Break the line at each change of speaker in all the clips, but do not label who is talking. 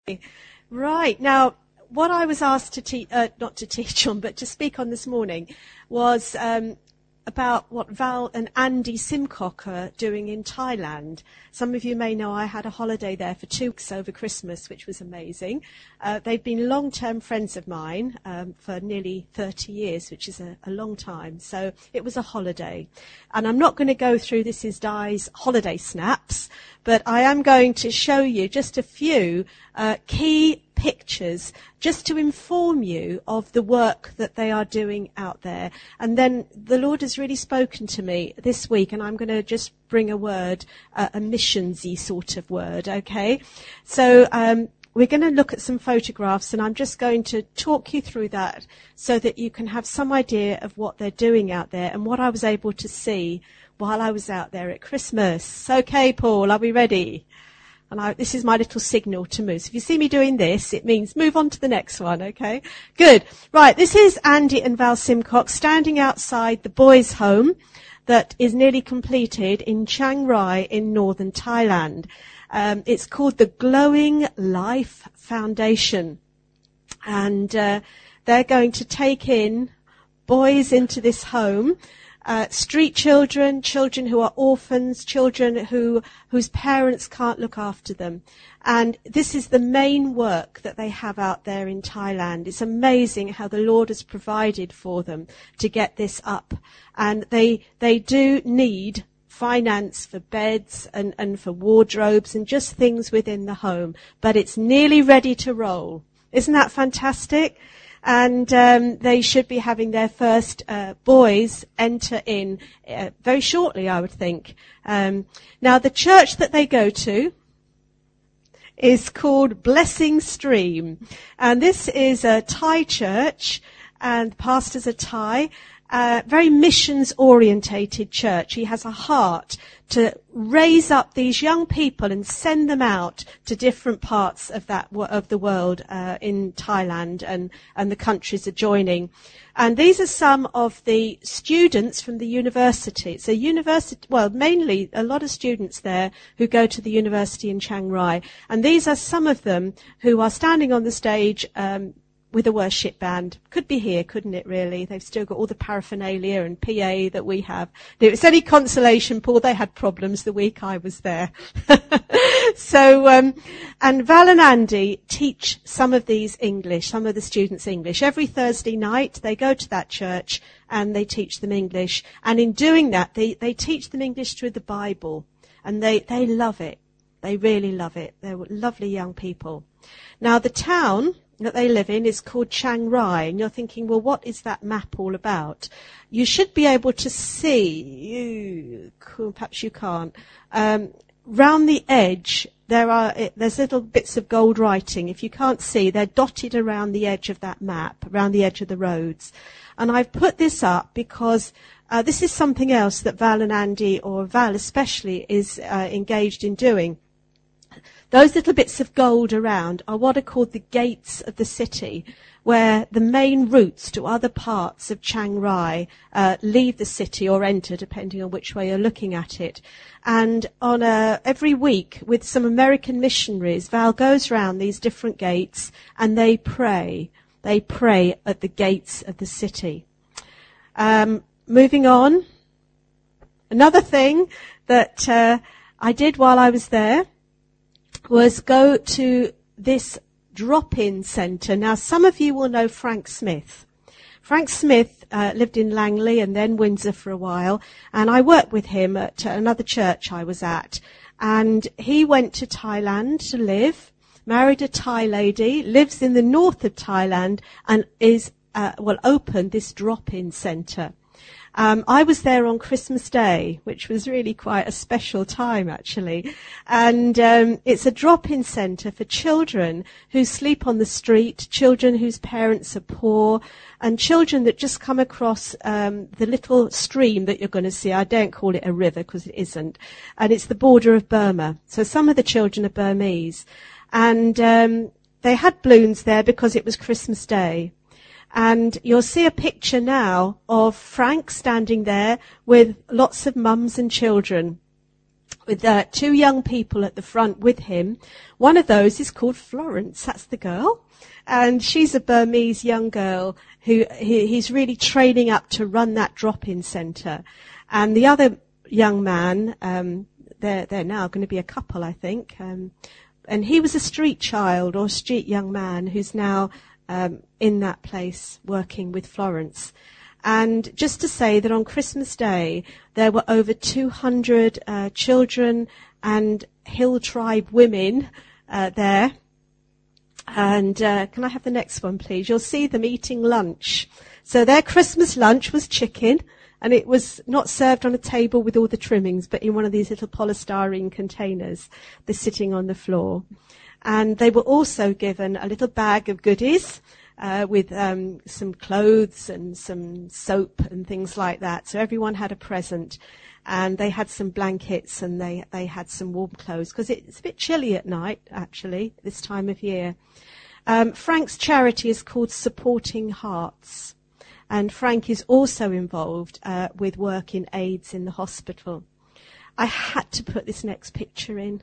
Right. Now, what I was asked to teach, not to teach on, but to speak on this morning was about what Val and Andy Simcock are doing in Thailand. Some of you may know I had a holiday there for 2 weeks over Christmas, which was amazing. They've been long-term friends of mine for nearly 30 years, which is a long time. So it was a holiday. And I'm not going to go through This Is Di's holiday snaps, but I am going to show you just a few key pictures just to inform you of the work that they are doing out there. And then the Lord has really spoken to me this week, and I'm going to just bring a word, a missionsy sort of word, okay? So we're going to look at some photographs, and I'm just going to talk you through that so that you can have some idea of what they're doing out there and what I was able to see while I was out there at Christmas. Okay, Paul, are we ready? And this is my little signal to move. So if you see me doing this, it means move on to the next one, okay? Good. Right, this is Andy and Val Simcock standing outside the boys' home that is nearly completed in Chiang Rai in northern Thailand. It's called the Glowing Life Foundation. And they're going to take in boys into this home, street children, children who are orphans, children whose parents can't look after them. And this is the main work that they have out there in Thailand. It's amazing how the Lord has provided for them to get this up. And they do need finance for beds and for wardrobes and just things within the home. But it's nearly ready to roll. Isn't that fantastic? And they should be having their first boys enter in very shortly, I would think. Now, the church that they go to is called Blessing Stream. And this is a Thai church, and the pastors are Thai. Very missions-orientated church. He has a heart to raise up these young people and send them out to different parts of the world in Thailand and the countries adjoining. And these are some of the students from the university. It's a university, well, mainly a lot of students there who go to the university in Chiang Rai. And these are some of them who are standing on the stage with a worship band. Could be here, couldn't it, really? They've still got all the paraphernalia and PA that we have. If it's any consolation, Paul, they had problems the week I was there. So, and Val and Andy teach some of these English, some of the students English. Every Thursday night, they go to that church and they teach them English. And in doing that, they teach them English through the Bible. And they love it. They really love it. They're lovely young people. Now, the town that they live in is called Chiang Rai, and you're thinking, well, what is that map all about? You should be able to see, perhaps you can't, round the edge there's little bits of gold writing. If you can't see, they're dotted around the edge of that map, around the edge of the roads. And I've put this up because this is something else that Val and Andy, or Val especially, is engaged in doing. Those little bits of gold around are what are called the gates of the city, where the main routes to other parts of Chiang Rai leave the city or enter, depending on which way you're looking at it. And on every week, with some American missionaries, Val goes round these different gates and they pray. They pray at the gates of the city. Moving on, another thing that I did while I was there was go to this drop-in centre. Now, some of you will know Frank Smith. Frank Smith lived in Langley and then Windsor for a while, and I worked with him at another church I was at. And he went to Thailand to live, married a Thai lady, lives in the north of Thailand, and is opened this drop-in centre. I was there on Christmas Day, which was really quite a special time, actually. And it's a drop-in centre for children who sleep on the street, children whose parents are poor, and children that just come across the little stream that you're going to see. I don't call it a river because it isn't. And it's the border of Burma. So some of the children are Burmese. And they had balloons there because it was Christmas Day. And you'll see a picture now of Frank standing there with lots of mums and children. with two young people at the front with him. One of those is called Florence. That's the girl. And she's a Burmese young girl who he's really training up to run that drop-in centre. And the other young man, they're now going to be a couple, I think. And he was a street child or street young man who's now in that place working with Florence. And just to say that on Christmas Day, there were over 200 children and Hill Tribe women there. And can I have the next one, please? You'll see them eating lunch. So their Christmas lunch was chicken, and it was not served on a table with all the trimmings, but in one of these little polystyrene containers. They're sitting on the floor. And they were also given a little bag of goodies with some clothes and some soap and things like that. So everyone had a present. And they had some blankets and they had some warm clothes because it's a bit chilly at night, actually, this time of year. Frank's charity is called Supporting Hearts. And Frank is also involved with work in AIDS in the hospital. I had to put this next picture in.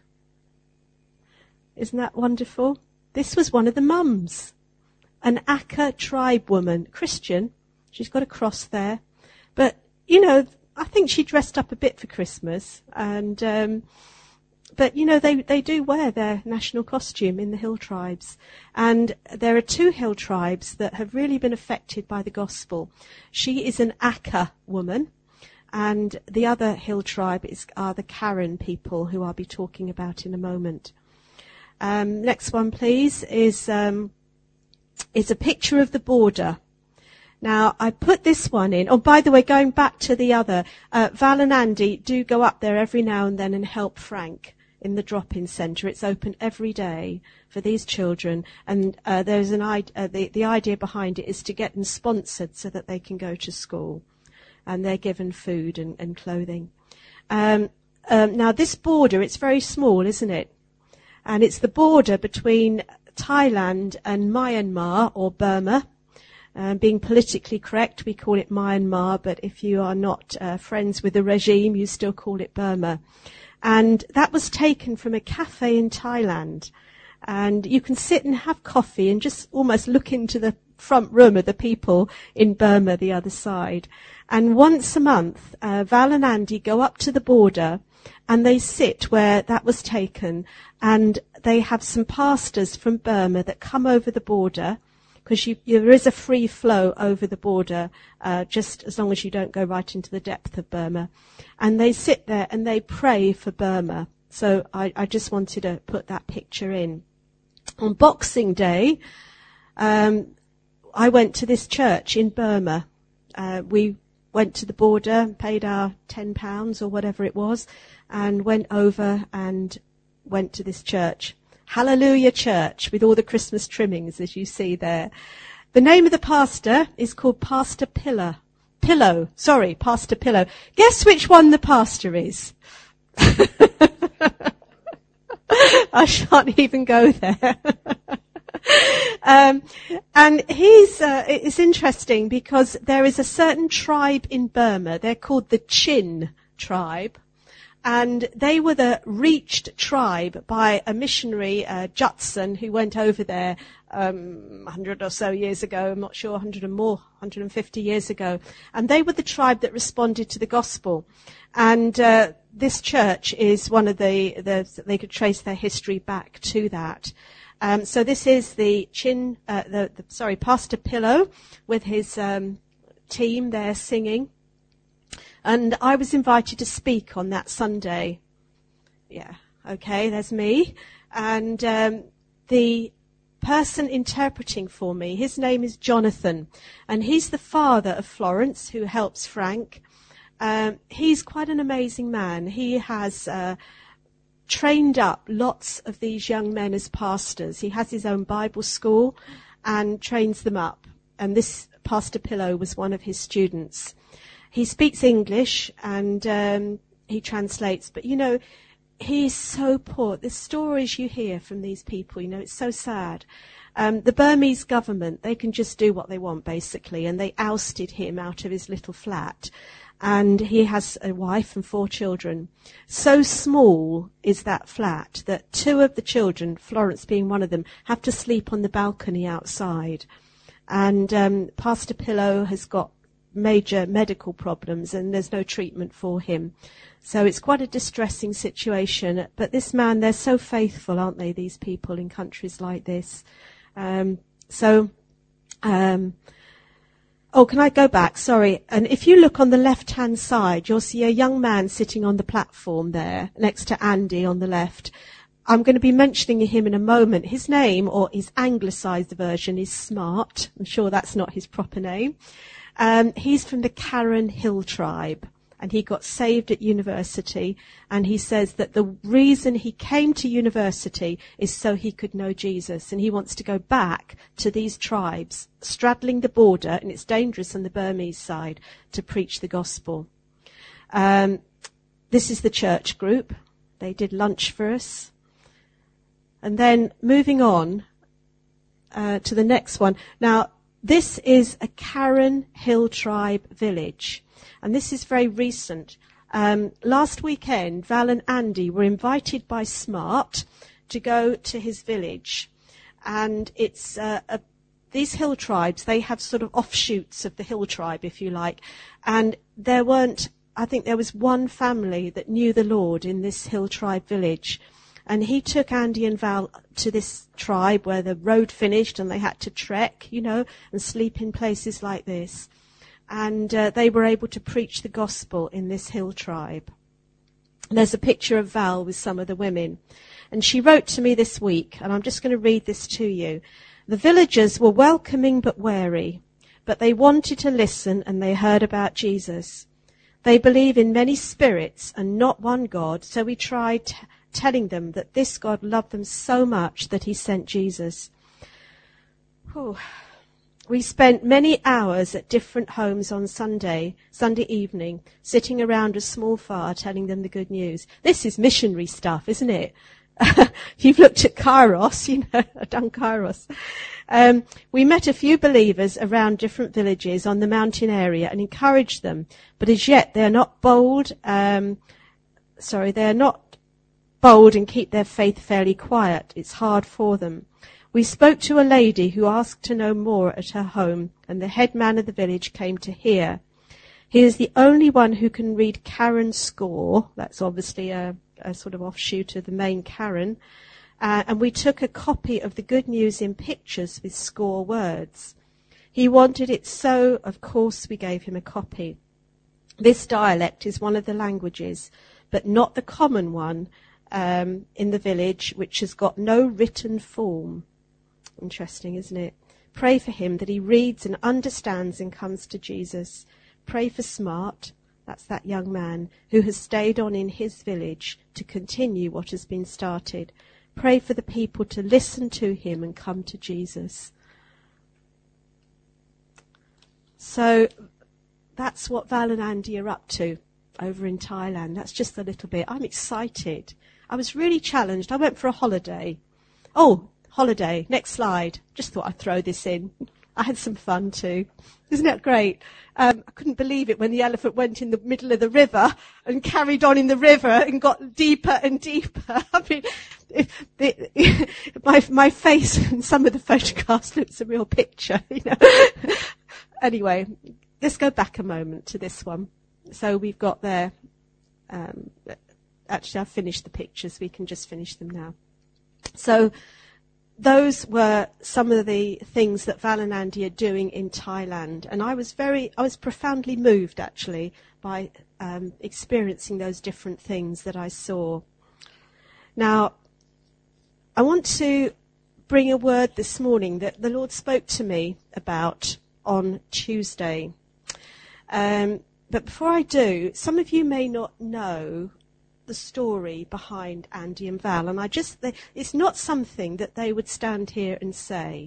Isn't that wonderful? This was one of the mums. An Aka tribe woman, Christian. She's got a cross there. But, you know, I think she dressed up a bit for Christmas, and but you know they do wear their national costume in the Hill Tribes, and there are two Hill Tribes that have really been affected by the gospel. She is an Aka woman, and the other Hill Tribe are the Karen people, who I'll be talking about in a moment. Next one, please, is a picture of the border. Now, I put this one in. Oh, by the way, going back to the other, Val and Andy do go up there every now and then and help Frank in the drop-in centre. It's open every day for these children, and there's the idea behind it is to get them sponsored so that they can go to school, and they're given food and clothing. Now, this border, it's very small, isn't it? And it's the border between Thailand and Myanmar, or Burma. Being politically correct, we call it Myanmar, but if you are not friends with the regime, you still call it Burma. And that was taken from a cafe in Thailand. And you can sit and have coffee and just almost look into the front room of the people in Burma, the other side. And once a month, Val and Andy go up to the border and they sit where that was taken, and they have some pastors from Burma that come over the border, because there is a free flow over the border, just as long as you don't go right into the depth of Burma. And they sit there and they pray for Burma. So I just wanted to put that picture in. On Boxing Day, I went to this church in Burma. We went to the border, paid our £10 or whatever it was, and went over and went to this church. Hallelujah Church, with all the Christmas trimmings, as you see there. The name of the pastor is called Pastor Pillow. Pastor Pillow. Guess which one the pastor is? I shan't even go there. And it's interesting because there is a certain tribe in Burma. They're called the Chin tribe. And they were the reached tribe by a missionary, Judson, who went over there 100 or so years ago. I'm not sure, 100 and more, 150 years ago. And they were the tribe that responded to the gospel. And this church is one of they could trace their history back to that. So this is the Pastor Pillow with his team there singing. And I was invited to speak on that Sunday. Yeah, okay, there's me. And the person interpreting for me, his name is Jonathan. And he's the father of Florence, who helps Frank. He's quite an amazing man. He has trained up lots of these young men as pastors. He has his own Bible school and trains them up. And this Pastor Pillow was one of his students. He speaks English and he translates, but you know, he's so poor. The stories you hear from these people, you know, it's so sad. The Burmese government, they can just do what they want, basically, and they ousted him out of his little flat. And he has a wife and 4 children. So small is that flat that 2 of the children, Florence being one of them, have to sleep on the balcony outside. And Pastor Pillow has got major medical problems and there's no treatment for him. So it's quite a distressing situation. But this man, they're so faithful, aren't they, these people in countries like this? Oh, can I go back? Sorry. And if you look on the left-hand side, you'll see a young man sitting on the platform there, next to Andy on the left. I'm going to be mentioning him in a moment. His name, or his anglicised version, is Smart. I'm sure that's not his proper name. He's from the Karen Hill tribe, and he got saved at university. And he says that the reason he came to university is so he could know Jesus. And he wants to go back to these tribes, straddling the border, and it's dangerous on the Burmese side, to preach the gospel. This is the church group. They did lunch for us. And then moving on to the next one. Now, this is a Karen Hill tribe village. And this is very recent. Last weekend, Val and Andy were invited by Smart to go to his village. And it's these hill tribes, they have sort of offshoots of the hill tribe, if you like. And I think there was one family that knew the Lord in this hill tribe village. And he took Andy and Val to this tribe where the road finished and they had to trek, and sleep in places like this. And they were able to preach the gospel in this hill tribe. And there's a picture of Val with some of the women. And she wrote to me this week, and I'm just going to read this to you. The villagers were welcoming but wary, but they wanted to listen and they heard about Jesus. They believe in many spirits and not one God, so we tried telling them that this God loved them so much that he sent Jesus. Whew. We spent many hours at different homes on Sunday evening, sitting around a small fire telling them the good news. This is missionary stuff, isn't it? If you've looked at Kairos, I've done Kairos. We met a few believers around different villages on the mountain area and encouraged them, but as yet they're not bold. They're not bold and keep their faith fairly quiet. It's hard for them. We spoke to a lady who asked to know more at her home, and the head man of the village came to hear. He is the only one who can read Karen score. That's obviously a sort of offshoot of the main Karen. And we took a copy of the good news in pictures with score words. He wanted it, so of course we gave him a copy. This dialect is one of the languages, but not the common one in the village, which has got no written form. Interesting, isn't it? Pray for him that he reads and understands and comes to Jesus. Pray for Smart, that's that young man, who has stayed on in his village to continue what has been started. Pray for the people to listen to him and come to Jesus. So that's what Val and Andy are up to over in Thailand. That's just a little bit. I'm excited. I was really challenged. I went for a holiday. Oh, holiday. Next slide. Just thought I'd throw this in. I had some fun too. Isn't that great? I couldn't believe it when the elephant went in the middle of the river and carried on in the river and got deeper and deeper. I mean, my face in some of the photographs looks a real picture, Anyway, let's go back a moment to this one. So we've got there. Actually, I've finished the pictures. We can just finish them now. So those were some of the things that Val and Andy are doing in Thailand. And I was profoundly moved, actually, by experiencing those different things that I saw. Now, I want to bring a word this morning that the Lord spoke to me about on Tuesday. But before I do, some of you may not know the story behind Andy and Val, and it's not something that they would stand here and say.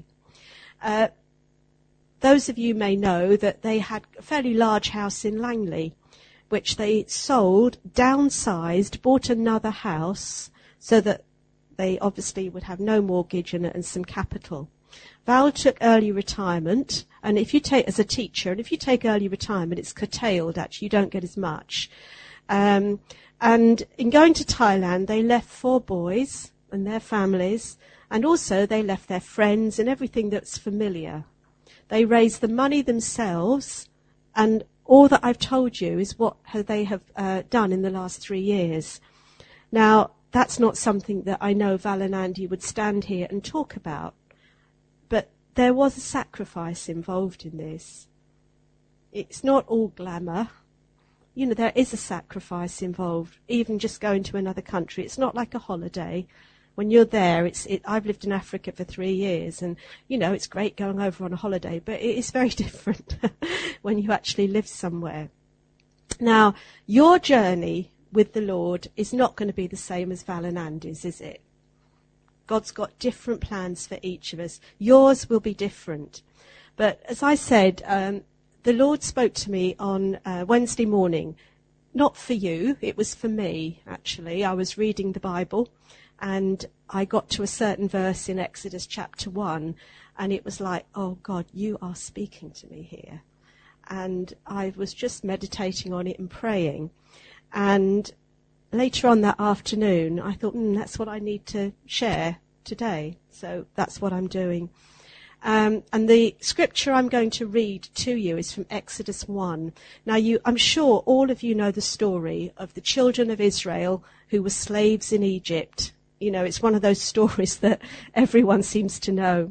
Those of you may know that they had a fairly large house in Langley, which they sold, downsized, bought another house so that they obviously would have no mortgage and some capital. Val took early retirement, and if you take, as a teacher, and if you take early retirement, it's curtailed, actually, you don't get as much. And in going to Thailand, they left 4 boys and their families, and also they left their friends and everything that's familiar. They raised the money themselves, and all that I've told you is what they have done in the last 3 years. Now, that's not something that I know Val and Andy would stand here and talk about, but there was a sacrifice involved in this. It's not all glamour. You know, there is a sacrifice involved, even just going to another country. It's not like a holiday. When you're there, I've lived in Africa for 3 years, and, you know, it's great going over on a holiday, but it is very different when you actually live somewhere. Now, your journey with the Lord is not going to be the same as Val and Andy's, is it? God's got different plans for each of us. Yours will be different. But as I said, the Lord spoke to me on Wednesday morning. Not for you, it was for me, actually. I was reading the Bible, and I got to a certain verse in Exodus chapter 1, and it was like, oh God, you are speaking to me here. And I was just meditating on it and praying. And later on that afternoon, I thought, that's what I need to share today. So that's what I'm doing. And the scripture I'm going to read to you is from Exodus 1. Now, I'm sure all of you know the story of the children of Israel who were slaves in Egypt. You know, it's one of those stories that everyone seems to know.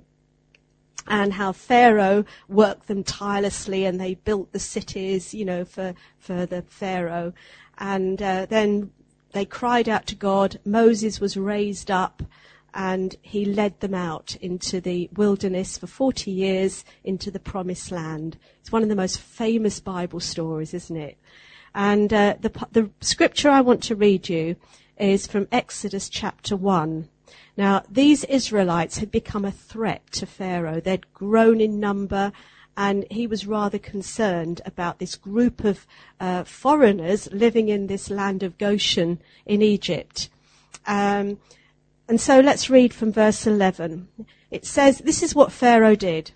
And how Pharaoh worked them tirelessly, and they built the cities, you know, for the Pharaoh. And then they cried out to God. Moses was raised up, and he led them out into the wilderness for 40 years into the promised land. It's one of the most famous Bible stories, isn't it? And the scripture I want to read you is from Exodus chapter 1. Now, these Israelites had become a threat to Pharaoh. They'd grown in number, and he was rather concerned about this group of foreigners living in this land of Goshen in Egypt. And so let's read from verse 11. It says, this is what Pharaoh did.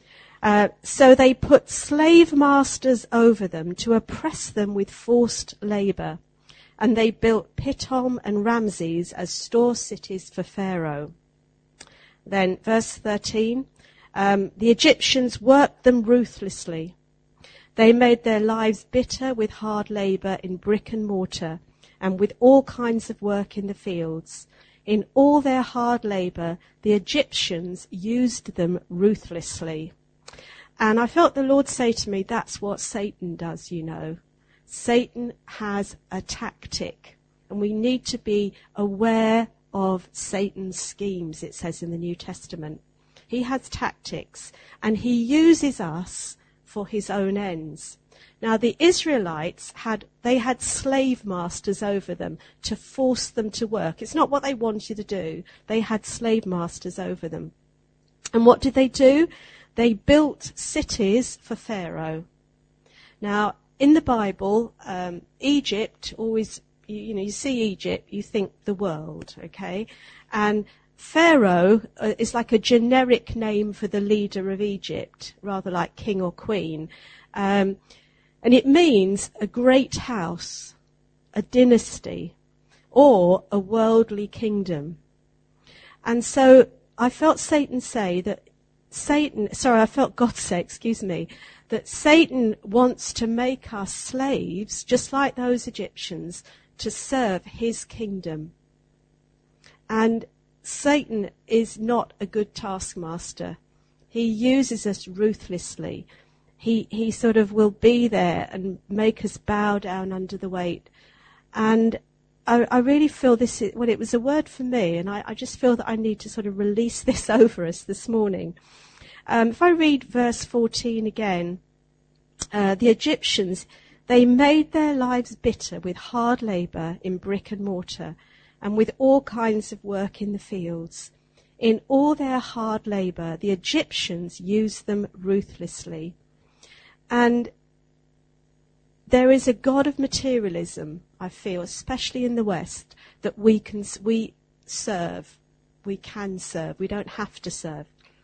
So they put slave masters over them to oppress them with forced labor. And they built Pithom and Ramses as store cities for Pharaoh. Then verse 13, the Egyptians worked them ruthlessly. They made their lives bitter with hard labor in brick and mortar and with all kinds of work in the fields. In all their hard labor, the Egyptians used them ruthlessly. And I felt the Lord say to me, that's what Satan does, you know. Satan has a tactic, and we need to be aware of Satan's schemes, it says in the New Testament. He has tactics, and he uses us for his own ends. Now, the Israelites had slave masters over them to force them to work. It's not what they wanted to do. They had slave masters over them. And what did they do? They built cities for Pharaoh. Now, in the Bible, Egypt always, you see Egypt, you think the world, okay? And Pharaoh is like a generic name for the leader of Egypt, rather like king or queen. And it means a great house, a dynasty, or a worldly kingdom. And so I felt God say, that Satan wants to make us slaves, just like those Egyptians, to serve his kingdom. And Satan is not a good taskmaster. He uses us ruthlessly. He sort of will be there and make us bow down under the weight. And I really feel it was a word for me, and I just feel that I need to sort of release this over us this morning. If I read verse 14 again, the Egyptians, they made their lives bitter with hard labor in brick and mortar and with all kinds of work in the fields. In all their hard labor, the Egyptians used them ruthlessly. And there is a God of materialism, I feel, especially in the West, that we serve. We can serve. We don't have to serve.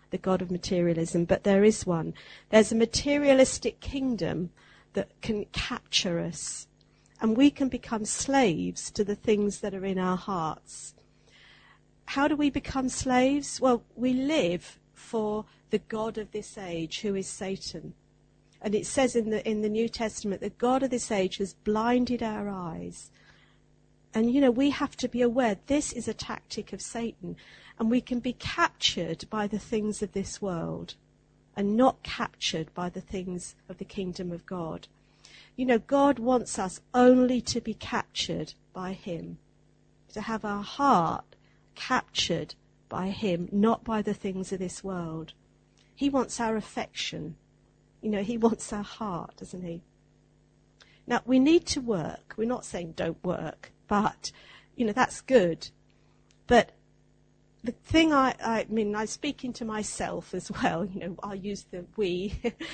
the God of materialism, but there is one. There's a materialistic kingdom that can capture us, and we can become slaves to the things that are in our hearts. How do we become slaves? Well, we live for the God of this age, who is Satan. And it says in the New Testament, the God of this age has blinded our eyes. And, we have to be aware this is a tactic of Satan. And we can be captured by the things of this world and not captured by the things of the kingdom of God. God wants us only to be captured by him, to have our heart captured by him, not by the things of this world. He wants our affection. He wants our heart, doesn't he? Now, we need to work. We're not saying don't work, but, that's good. But the thing I'm speaking to myself as well, I'll use the we.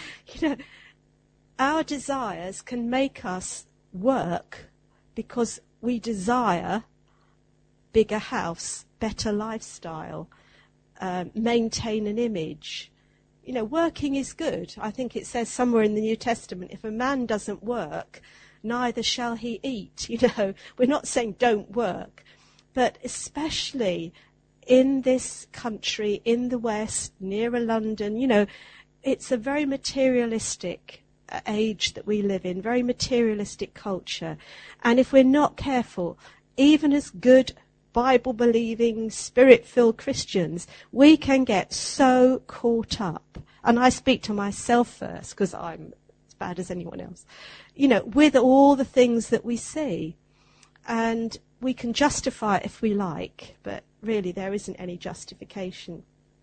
Our desires can make us work because we desire bigger house, better lifestyle, maintain an image. Working is good. I think it says somewhere in the New Testament, if a man doesn't work, neither shall he eat. We're not saying don't work, but especially in this country, in the West, nearer London, it's a very materialistic age that we live in, very materialistic culture. And if we're not careful, even as good Bible-believing, Spirit-filled Christians, we can get so caught up. And I speak to myself first, because I'm as bad as anyone else, with all the things that we see. And we can justify it if we like, but really there isn't any justification.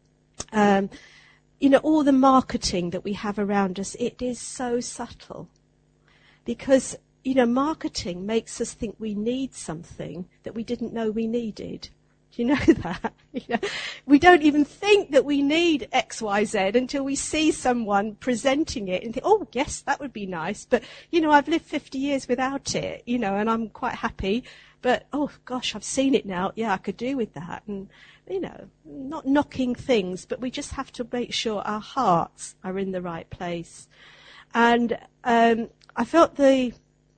All the marketing that we have around us, it is so subtle. Because marketing makes us think we need something that we didn't know we needed. Do you know that? We don't even think that we need X, Y, Z until we see someone presenting it and think, oh, yes, that would be nice. But, I've lived 50 years without it, and I'm quite happy. But, oh, gosh, I've seen it now. Yeah, I could do with that. And, not knocking things, but we just have to make sure our hearts are in the right place. And I felt the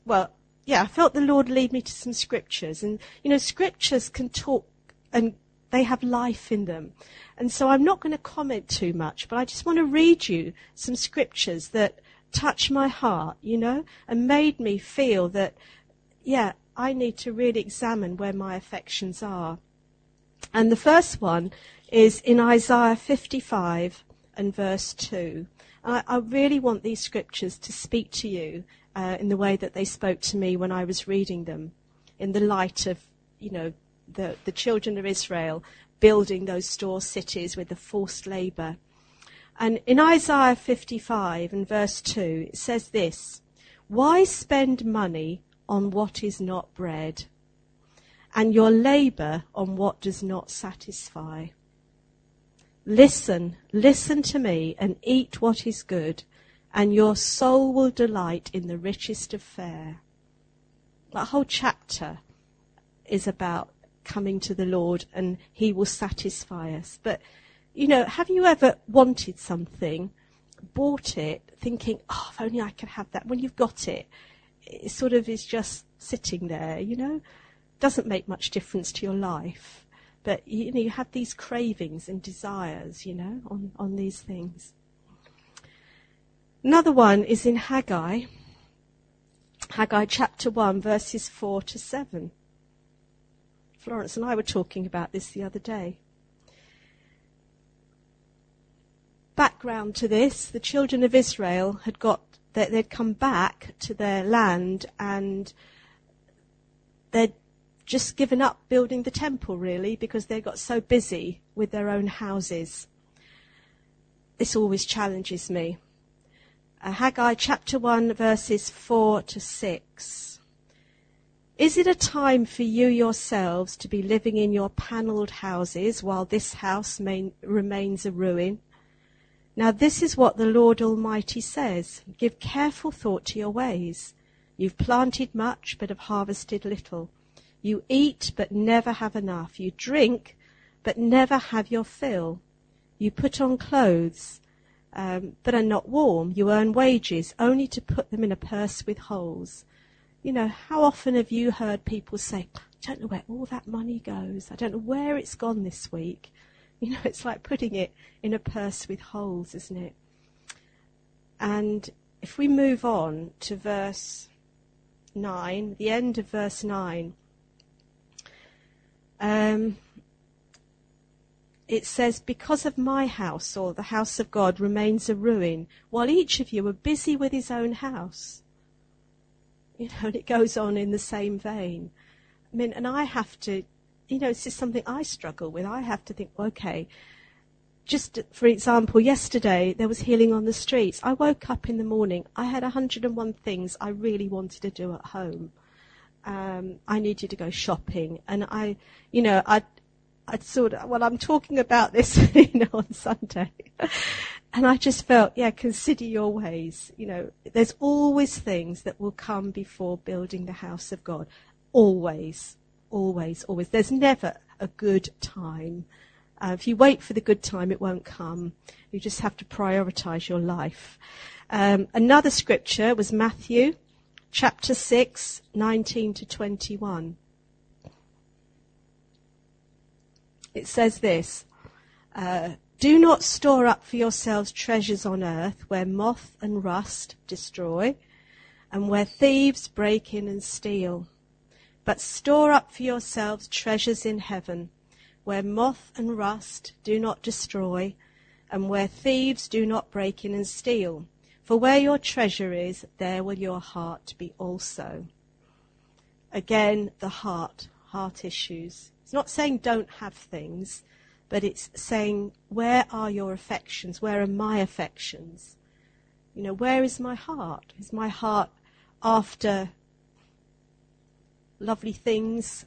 Lord lead me to some scriptures. And, scriptures can talk and they have life in them. And so I'm not going to comment too much, but I just want to read you some scriptures that touch my heart, and made me feel that, I need to really examine where my affections are. And the first one is in Isaiah 55 and verse 2. I really want these scriptures to speak to you in the way that they spoke to me when I was reading them, in the light of, the children of Israel building those store cities with the forced labour. And in Isaiah 55 and verse 2, it says this: "Why spend money on what is not bread, and your labour on what does not satisfy? Listen to me, and eat what is good, and your soul will delight in the richest of fare." That whole chapter is about coming to the Lord, and he will satisfy us. But, have you ever wanted something, bought it, thinking, oh, if only I could have that? When you've got it, it sort of is just sitting there, Doesn't make much difference to your life. But, you have these cravings and desires, on these things. Another one is in Haggai chapter 1, verses 4 to 7. Florence and I were talking about this the other day. Background to this, the children of Israel they'd come back to their land, and they'd just given up building the temple, really, because they got so busy with their own houses. This always challenges me. Haggai chapter 1, verses 4 to 6. "Is it a time for you yourselves to be living in your panelled houses while this house remains a ruin? Now this is what the Lord Almighty says: Give careful thought to your ways. You've planted much, but have harvested little. You eat, but never have enough. You drink, but never have your fill. You put on clothes that are not warm. You earn wages only to put them in a purse with holes. You know, how often have you heard people say, I don't know where all that money goes. I don't know where it's gone this week. You know, it's like putting it in a purse with holes, isn't it? And if we move on to verse 9, the end of verse 9, it says, because of my house, or the house of God, remains a ruin, while each of you are busy with his own house. You know, and it goes on in the same vein. I mean, and I have to, you know, it's just something I struggle with. I have to think, okay, just for example, yesterday there was healing on the streets. I woke up in the morning. I had 101 things I really wanted to do at home. I needed to go shopping, and I'd sort of, well, I'm talking about this, you know, on Sunday. And I just felt, yeah, consider your ways. You know, there's always things that will come before building the house of God. Always, always, always. There's never a good time. If you wait for the good time, it won't come. You just have to prioritize your life. Another scripture was Matthew chapter 6, 19 to 21. It says this, do not store up for yourselves treasures on earth where moth and rust destroy and where thieves break in and steal. But store up for yourselves treasures in heaven where moth and rust do not destroy and where thieves do not break in and steal. For where your treasure is, there will your heart be also. Again, the heart issues. It's not saying don't have things, but it's saying, where are your affections? Where are my affections? You know, where is my heart? Is my heart after lovely things?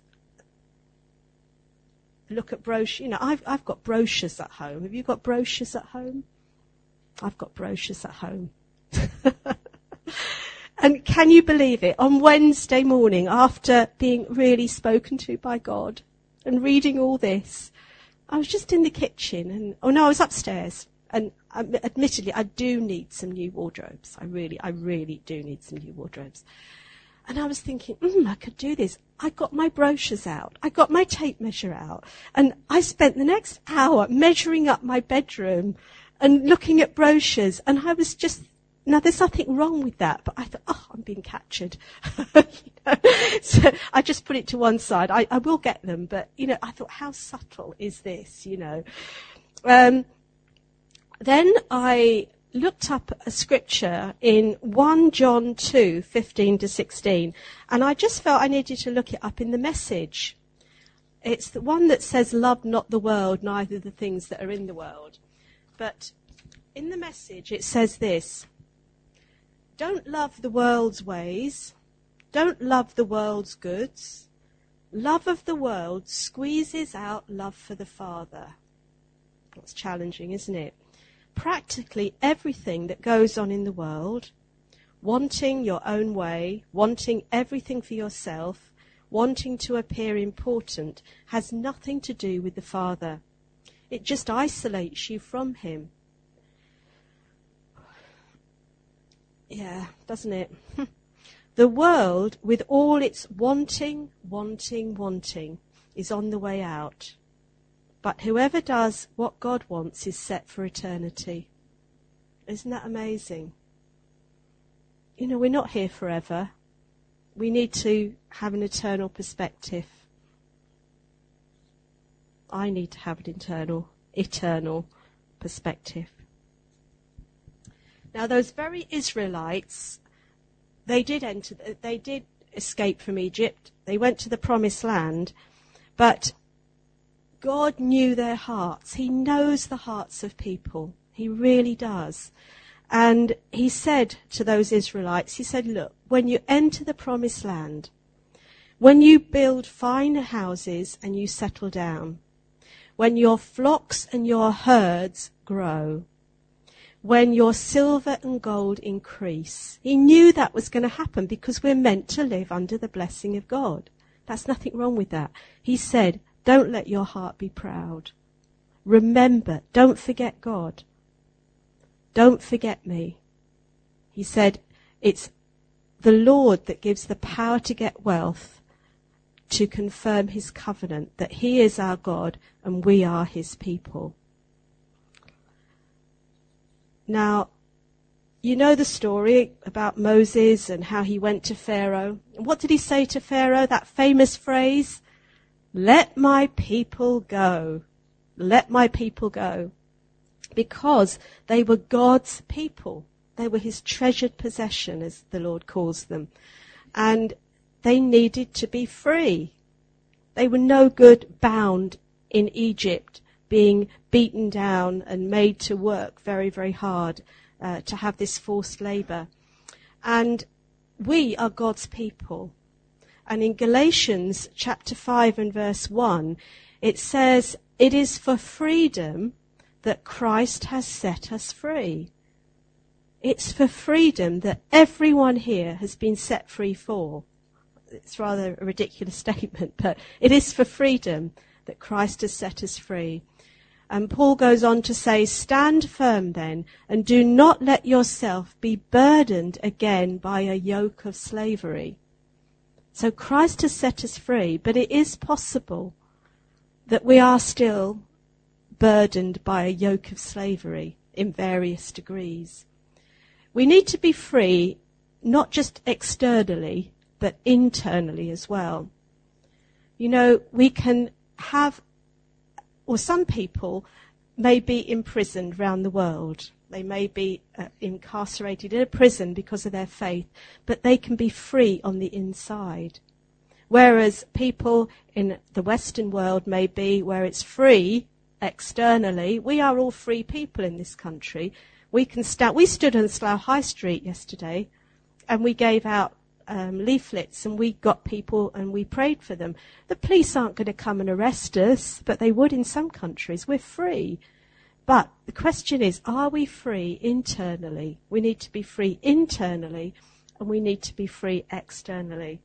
Look at brochures. You know, I've got brochures at home. Have you got brochures at home? I've got brochures at home. And can you believe it? On Wednesday morning, after being really spoken to by God and reading all this, I was just in the kitchen I was upstairs. And admittedly, I do need some new wardrobes. I really do need some new wardrobes. And I was thinking, I could do this. I got my brochures out. I got my tape measure out. And I spent the next hour measuring up my bedroom and looking at brochures. And I was just, now there's nothing wrong with that. But I thought, I'm being captured. You know? So I just put it to one side. I will get them. But, you know, I thought, how subtle is this, you know? Then I looked up a scripture in 1 John 2, 15 to 16, and I just felt I needed to look it up in the Message. It's the one that says, love not the world, neither the things that are in the world. But in the Message it says this, don't love the world's ways, don't love the world's goods. Love of the world squeezes out love for the Father. That's challenging, isn't it? Practically everything that goes on in the world, wanting your own way, wanting everything for yourself, wanting to appear important, has nothing to do with the Father. It just isolates you from him. Yeah, doesn't it? The world, with all its wanting, is on the way out. But whoever does what God wants is set for eternity. Isn't that amazing? You know, we're not here forever. We need to have an eternal perspective. I need to have an eternal perspective. Now, those very Israelites, they did escape from Egypt. They went to the promised land, but God knew their hearts. He knows the hearts of people. He really does. And he said to those Israelites, he said, look, when you enter the promised land, when you build fine houses and you settle down, when your flocks and your herds grow, when your silver and gold increase. He knew that was going to happen because we're meant to live under the blessing of God. That's nothing wrong with that. He said, don't let your heart be proud. remember, don't forget God. Don't forget me. He said, it's the Lord that gives the power to get wealth, to confirm his covenant, that he is our God and we are his people. Now, you know the story about Moses and how he went to Pharaoh. And what did he say to Pharaoh? That famous phrase, let my people go. Let my people go. Because they were God's people. They were his treasured possession, as the Lord calls them. And they needed to be free. They were no good bound in Egypt, being beaten down and made to work very, very hard to have this forced labour. And we are God's people. And in Galatians chapter 5 and verse 1, it says, it is for freedom that Christ has set us free. It's for freedom that everyone here has been set free for. It's rather a ridiculous statement, but it is for freedom that Christ has set us free. And Paul goes on to say, stand firm then, and do not let yourself be burdened again by a yoke of slavery. So Christ has set us free, but it is possible that we are still burdened by a yoke of slavery in various degrees. We need to be free, not just externally, but internally as well. You know, we can have, or some people may be imprisoned around the world. They may be incarcerated in a prison because of their faith, but they can be free on the inside. Whereas people in the Western world may be where it's free externally. We are all free people in this country. We stood on Slough High Street yesterday and we gave out leaflets and we got people and we prayed for them. The police aren't going to come and arrest us, but they would in some countries. We're free. But the question is, are we free internally? We need to be free internally and we need to be free externally.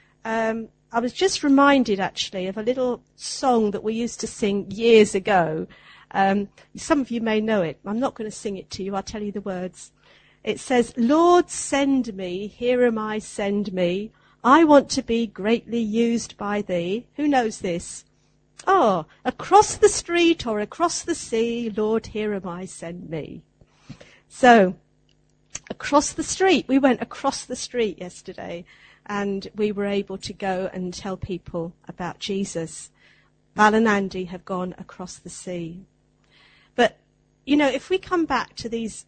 I was just reminded actually of a little song that we used to sing years ago. Some of you may know it. I'm not going to sing it to you. I'll tell you the words. It says, Lord, send me, here am I, send me. I want to be greatly used by thee. Who knows this? Oh, across the street or across the sea, Lord, here am I, send me. So, across the street. We went across the street yesterday and we were able to go and tell people about Jesus. Val and Andy have gone across the sea. But, you know, if we come back to these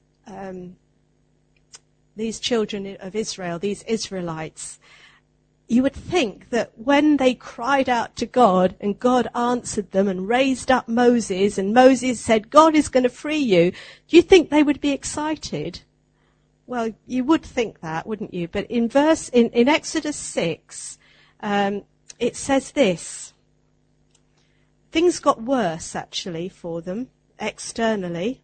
children of Israel, these Israelites, you would think that when they cried out to God and God answered them and raised up Moses and Moses said, God is going to free you, do you think they would be excited? Well, you would think that, wouldn't you? But in Exodus 6, it says this. Things got worse, actually, for them, externally.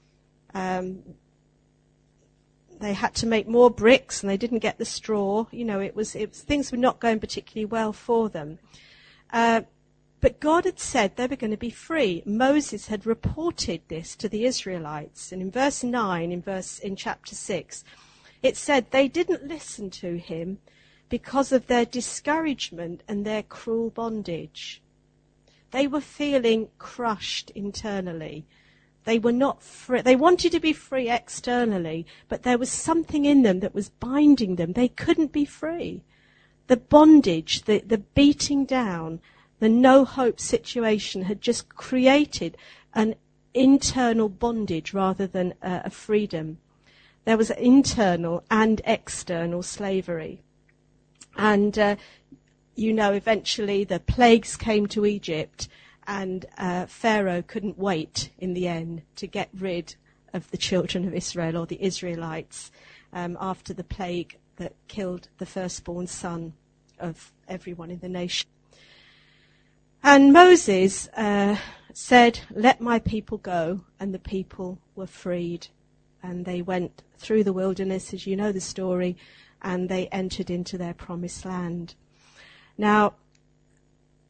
They had to make more bricks and they didn't get the straw. You know, it was things were not going particularly well for them. But God had said they were going to be free. Moses had reported this to the Israelites. And in verse 9, in chapter 6, it said they didn't listen to him because of their discouragement and their cruel bondage. They were feeling crushed internally. They were not free. They wanted to be free externally, but there was something in them that was binding them. They couldn't be free. The bondage, the beating down, the no-hope situation had just created an internal bondage rather than a freedom. There was internal and external slavery. And, you know, eventually the plagues came to Egypt and Pharaoh couldn't wait in the end to get rid of the children of Israel or the Israelites after the plague that killed the firstborn son of everyone in the nation. And Moses said, let my people go, and the people were freed. And they went through the wilderness, as you know the story, and they entered into their promised land. Now,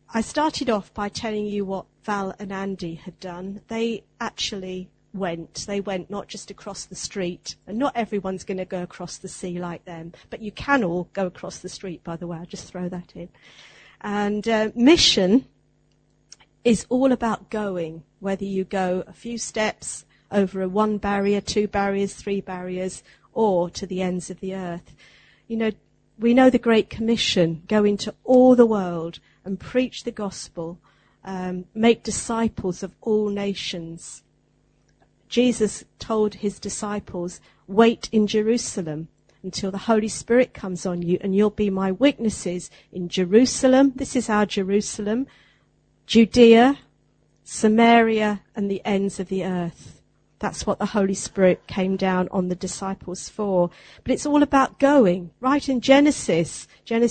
I started off by telling you what Val and Andy had done. They actually went. They went not just across the street, and not everyone's going to go across the sea like them, but you can all go across the street, by the way. I'll just throw that in. And mission is all about going, whether you go a few steps over a 1 barrier, 2 barriers, 3 barriers, or to the ends of the earth. You know, we know the Great Commission, go into all the world and preach the gospel, make disciples of all nations. Jesus told his disciples, wait in Jerusalem until the Holy Spirit comes on you, and you'll be my witnesses in Jerusalem. This is our Jerusalem, Judea, Samaria, and the ends of the earth. That's what the Holy Spirit came down on the disciples for. But it's all about going. Right in Genesis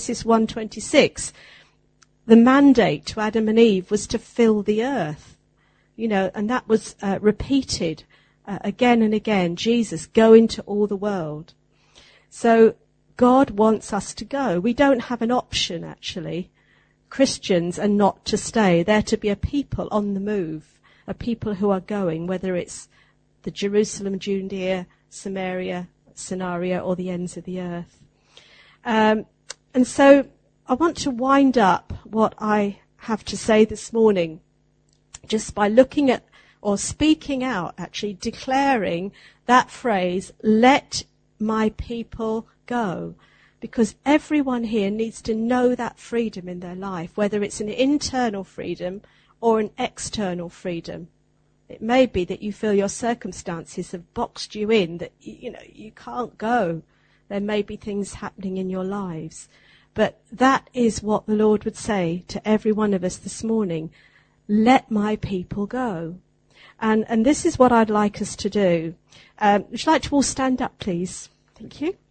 1:26, the mandate to Adam and Eve was to fill the earth. You know, and that was repeated again and again. Jesus, go into all the world. So God wants us to go. We don't have an option, actually. Christians are not to stay. They're to be a people on the move, a people who are going, whether it's the Jerusalem, Judea, Samaria scenario or the ends of the earth. And so I want to wind up what I have to say this morning just by looking at, or speaking out, actually declaring that phrase, let my people go. Because everyone here needs to know that freedom in their life, whether it's an internal freedom or an external freedom. It may be that you feel your circumstances have boxed you in, that you can't go. There may be things happening in your lives. But that is what the Lord would say to every one of us this morning. Let my people go. And this is what I'd like us to do. Would you like to all stand up, please? Thank you.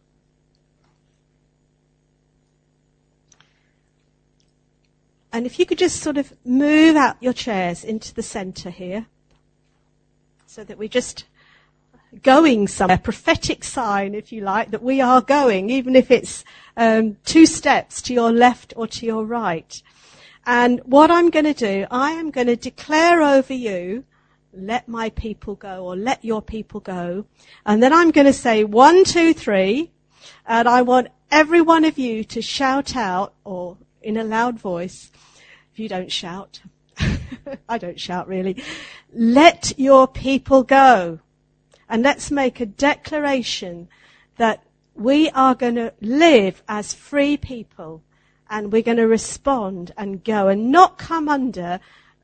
And if you could just sort of move out your chairs into the centre here, so that we're just going somewhere, prophetic sign, if you like, that we are going, even if it's 2 steps to your left or to your right. And what I'm going to do, I am going to declare over you, let my people go, or let your people go. And then I'm going to say 1, 2, 3, and I want every one of you to shout out, or in a loud voice, if you don't shout, I don't shout really, let your people go. And let's make a declaration that we are going to live as free people, and we're going to respond and go and not come under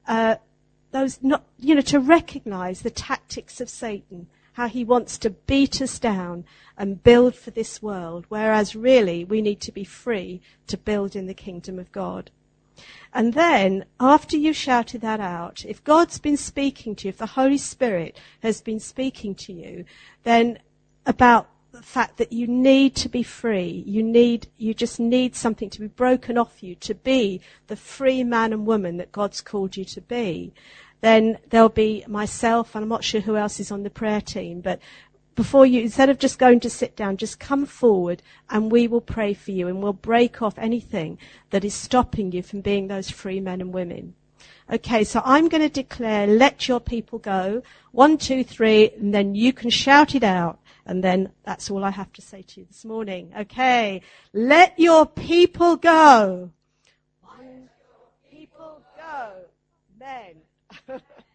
to recognize the tactics of Satan, how he wants to beat us down and build for this world, whereas really we need to be free to build in the kingdom of God. And then, after you shouted that out, if God's been speaking to you, if the Holy Spirit has been speaking to you, then about the fact that you need to be free, you just need something to be broken off you to be the free man and woman that God's called you to be, then there'll be myself, and I'm not sure who else is on the prayer team, but before you, instead of just going to sit down, just come forward and we will pray for you, and we'll break off anything that is stopping you from being those free men and women. Okay, so I'm going to declare, let your people go. 1, 2, 3, and then you can shout it out. And then that's all I have to say to you this morning. Okay, let your people go. 1, people go. Then.